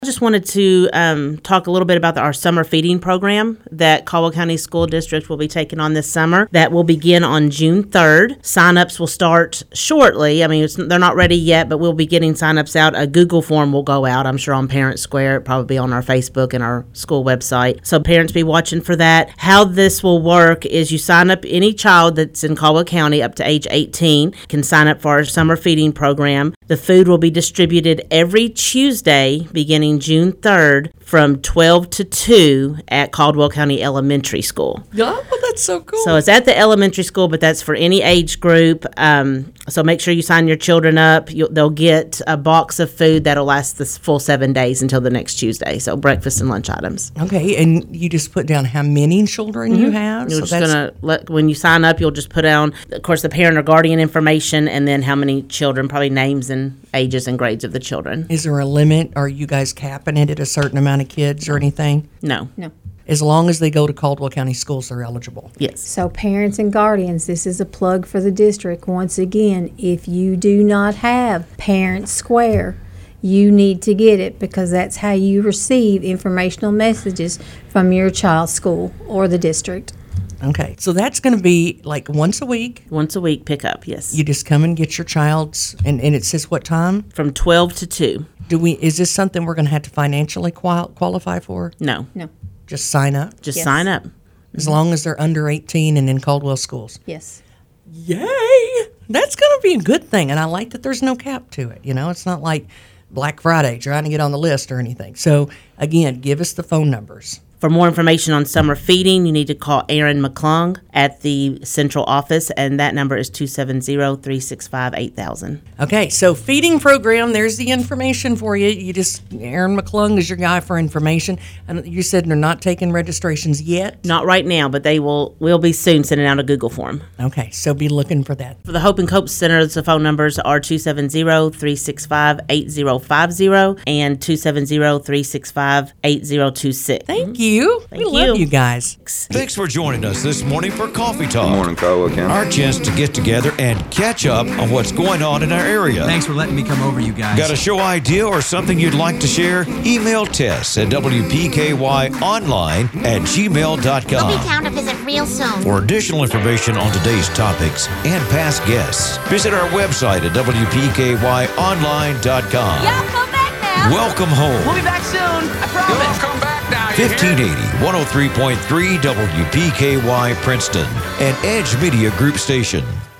I just wanted to talk a little bit about our summer feeding program that Caldwell County School District will be taking on this summer. That will begin on June 3rd. Sign-ups will start shortly. I mean, they're not ready yet, but we'll be getting sign-ups out. A Google form will go out, I'm sure, on Parent Square. It'll probably be on our Facebook and our school website. So parents be watching for that. How this will work is you sign up, any child that's in Caldwell County up to age 18 can sign up for our summer feeding program. The food will be distributed every Tuesday beginning June 3rd from 12 to 2 at Caldwell County Elementary School. Oh, that's so cool. So it's at the elementary school, but that's for any age group. So make sure you sign your children up. They'll get a box of food that'll last the full 7 days until the next Tuesday. So breakfast and lunch items. Okay, and you just put down how many children you have? You're just going to when you sign up, you'll just put down, of course, the parent or guardian information and then how many children, probably names and ages and grades of the children. Is there a limit? Are you guys capping it at a certain amount of kids or anything? No. As long as they go to Caldwell County schools, they're eligible. Yes. So parents and guardians, this is a plug for the district. Once again, if you do not have Parent Square, you need to get it because that's how you receive informational messages from your child's school or the district. Okay, so that's going to be like once a week. Once a week pickup, yes. You just come and get your child's, and it says what time? From 12 to 2. Is this something we're going to have to financially qualify for? No. Just sign up? Just Yes. sign up. As long as they're under 18 and in Caldwell schools. Yes. Yay! That's going to be a good thing, and I like that there's no cap to it. You know, it's not like Black Friday trying to get on the list or anything. So, again, give us the phone numbers. For more information on summer feeding, you need to call Aaron McClung at the central office, and that number is 270-365-8000. Okay, so feeding program, there's the information for you. Aaron McClung is your guy for information. And you said they're not taking registrations yet? Not right now, but they will be soon sending out a Google form. Okay, so be looking for that. For the Hope and Cope Center, the phone numbers are 270-365-8050 and 270-365-8026. Thank you. We love you. you guys. Thanks for joining us this morning for Coffee Talk. Good morning, Caldwell County. Our chance to get together and catch up on what's going on in our area. Thanks for letting me come over, you guys. Got a show idea or something you'd like to share? Email Tess at WPKYonline@gmail.com. We'll be down to visit real soon. For additional information on today's topics and past guests, visit our website at WPKYonline.com. Y'all come back now. Welcome home. We'll be back soon. I promise. Come back now. 1580, 103.3 WPKY Princeton, an Edge Media Group station.